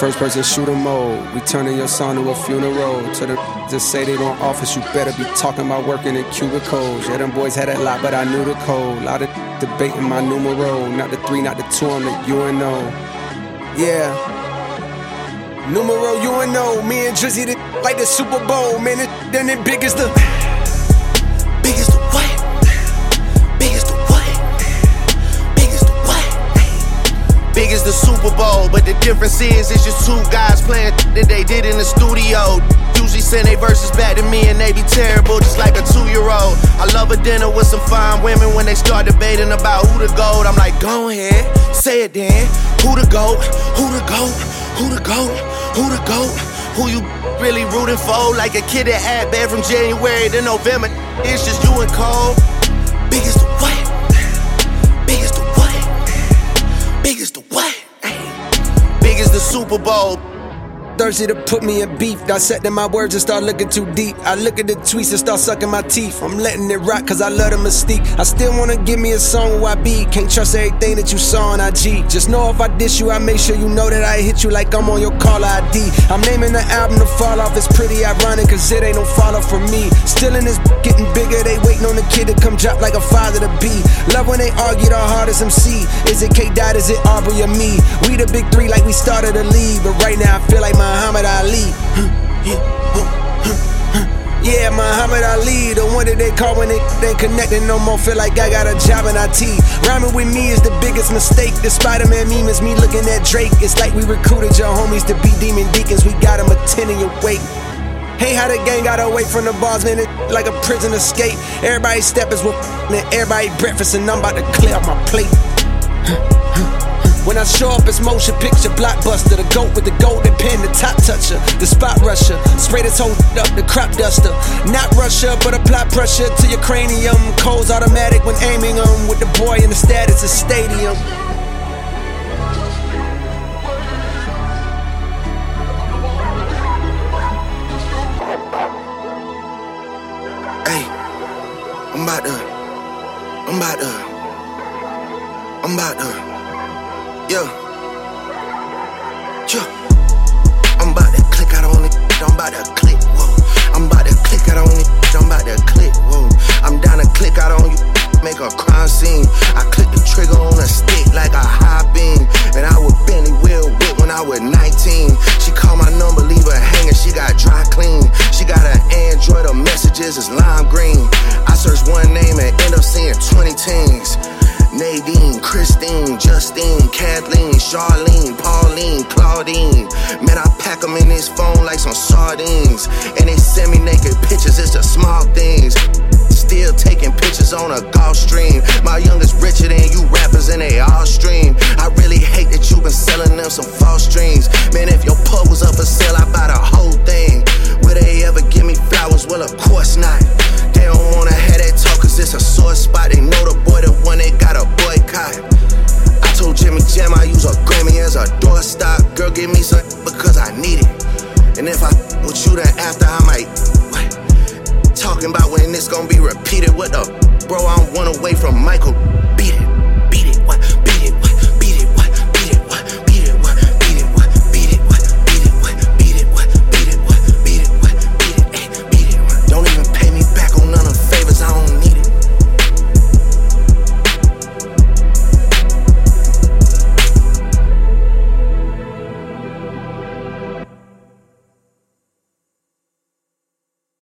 First person shooter mode. We turning your son to a funeral. To the just say they don't office, you better be talking about working in cubicles. Yeah, them boys had a lot, but I knew the code. Lot of debating my numero. Not the 3, not the 2, I'm the UNO. Yeah. Numero UNO. Me and Drizzy like the Super Bowl. Man, then it big as the big as the what? Big as the what? Big as the what? Big as the Super Bowl, but the difference is it's just two guys playing that they did in the studio. Usually send they verses back to me and they be terrible, just like a 2-year-old. I love a dinner with some fine women when they start debating about who the GOAT. I'm like, go ahead, say it then. Who the GOAT? Who the GOAT? Who the GOAT? Who the GOAT? Who you really rooting for? Like a kid that had bad from January to November. It's just you and Cole. Big as the what? Big as the what? Big as the what? Big as the Super Bowl. Thirsty to put me in beef. Dissecting my words and start looking too deep. I look at the tweets and start sucking my teeth. I'm letting it rock cause I love the mystique. I still wanna give me a song where I be. Can't trust everything that you saw on IG. Just know if I diss you, I make sure you know that I hit you like I'm on your caller ID. I'm naming the album To Fall Off. It's pretty ironic cause it ain't no follow for me. Still in this getting bigger. They waiting on the kid to come drop like a father to be. Love when they argue the hardest MC. Is it K-Dot, is it Aubrey or me? We the big 3 like we started a league. But right now I feel like Muhammad Ali. Yeah, Muhammad Ali, the one that they call when they ain't connecting no more. Feel like I got a job in IT. Rhyming with me is the biggest mistake. The Spider-Man meme is me looking at Drake. It's like we recruited your homies to be demon deacons. We got them attending your wake. Hey, how the gang got away from the bars, man, it like a prison escape. Everybody steppers with and everybody breakfast, and I'm about to clear up my plate. When I show up, it's motion picture blockbuster. The GOAT with the golden pen, the top toucher, the spot rusher. Spray this whole up, the crop duster. Not Russia, but apply pressure to your cranium. Cole's automatic when aiming them. With the boy in the status of stadium. Hey, I'm about to. Yo, I'm about to click out on it, I'm about to click, whoa. I'm about to click out on it, I'm about to click, whoa. I'm down to click out on you, make a crime scene. I click the trigger on a stick like a high beam. And I would Benny Will whip when I was 19. She called my number, leave her hanging, she got dry clean. She got an Android, her messages is lime green. I search one name and end up seeing 20 teens. Nadine, Christine, Justine, Kathleen, Charlene, Pauline, Claudine. Man, I pack them in this phone like some sardines. And they send me naked pictures, it's the small things. Still taking pictures on a Gulfstream. My youngest richer than you rappers and they all stream. I really hate that you been selling them some false dreams. Man, if your pub was up for sale, I buy the whole thing. Will they ever give me flowers? Well, of course not. They don't wanna have that talk cause it's a sore spot. They know the boy, the one they got a boycott. I told Jimmy Jam I use a Grammy as a doorstop. Girl, give me some because I need it. And if I with you then after I might talking about when this gonna be repeated. What the bro, I'm one away from Michael.